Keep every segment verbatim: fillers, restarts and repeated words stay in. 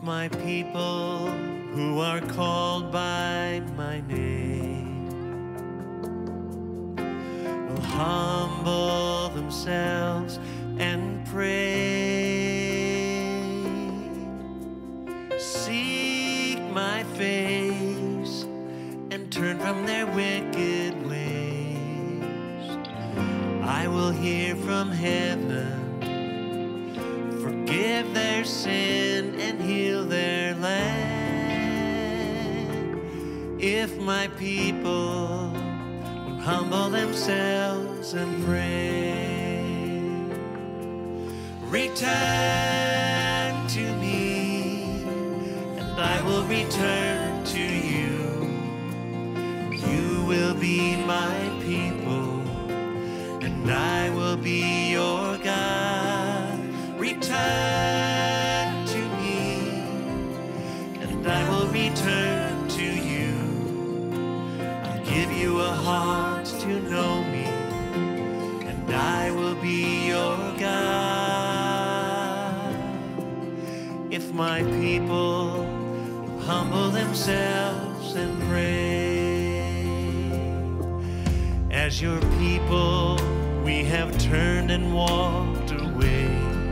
my people who are called by my name will humble themselves and pray, seek my face and turn from their wicked ways, I will hear from heaven, forgive their sin and heal their land. If my people will humble themselves and pray, return to me and I will return to you. You will be my people and I will be your God. Return to me, and I will return to you. I'll give you a heart to know me, and I will be your God. If my people will humble themselves and pray, as your people we have turned and walked away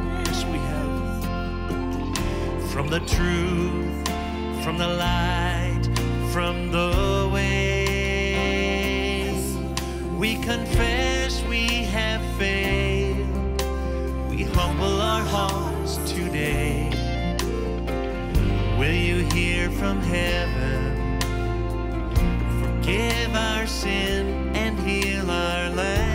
from the truth, from the light, from the way. We confess we have failed. We humble our hearts today. Will you hear from heaven? Forgive our sin and heal our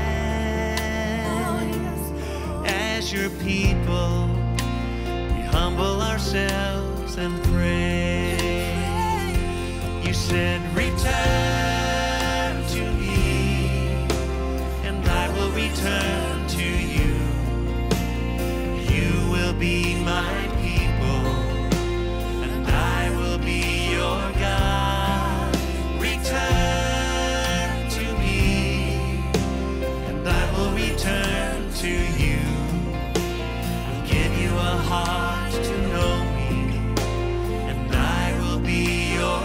land. As your people, humble ourselves and pray. You said, return to me, and I will return to you. You will be my people, and I will be your God. Return to me, and I will return to you. I'll give you a heart to know me, and I will be your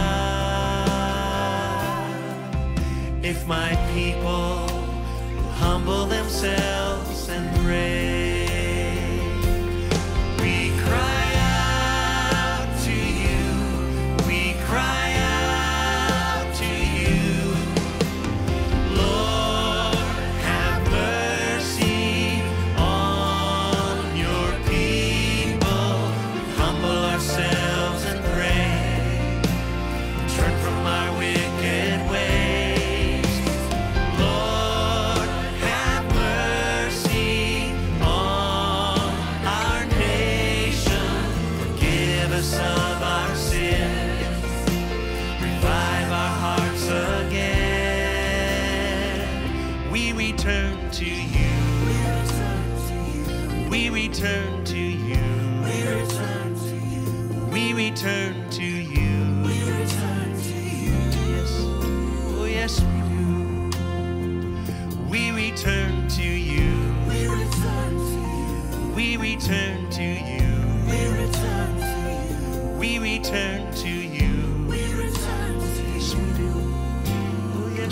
God. If my people will humble themselves and pray, we cry out to you, we cry out to you. Lord, have mercy on your people. Humble ourselves and pray, turn from our wicked ways. Lord, have mercy on our nation. Forgive us of our sins, revive our hearts again. We return to you, we return to you, we return to you, we return to you, we return to you. Yes, oh yes we do. We return to you, we return to you, we return to you, we return to you, we return to you, we return to you. Yes we do. Oh yes.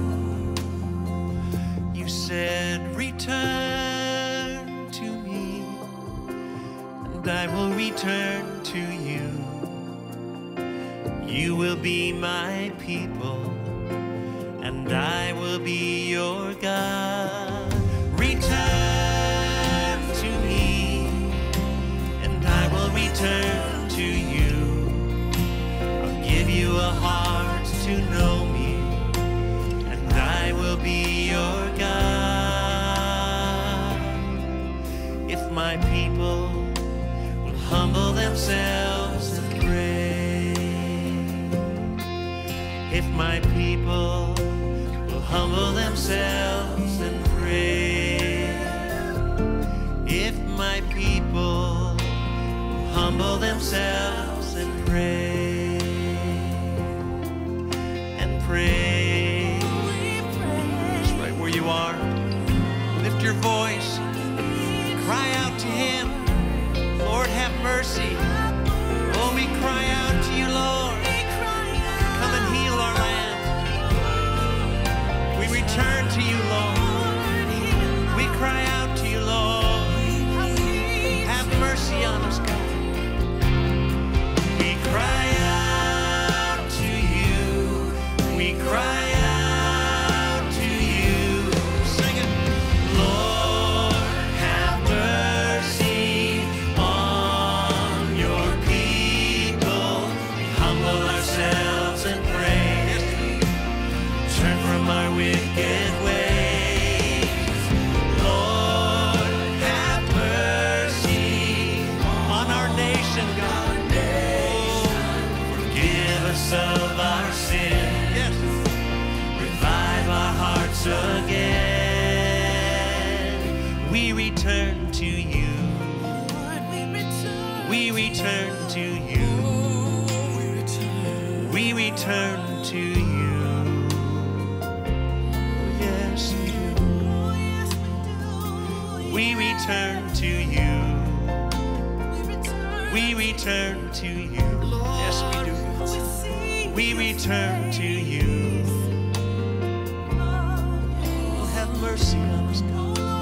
You said, return to me, and I will return to you. You will be my people, and I will be your God. Return to me, and I will return to you. I'll give you a heart to know me, and I will be your God. If my people will humble themselves and pray, if my people will humble themselves and pray, if my people will humble themselves and pray, and pray, just right where you are, lift your voice, cry out to him, Lord have mercy, return to you. Yes, we do. We return to you. We return to you. Yes, we do. We return to you. Oh, have mercy on us, God.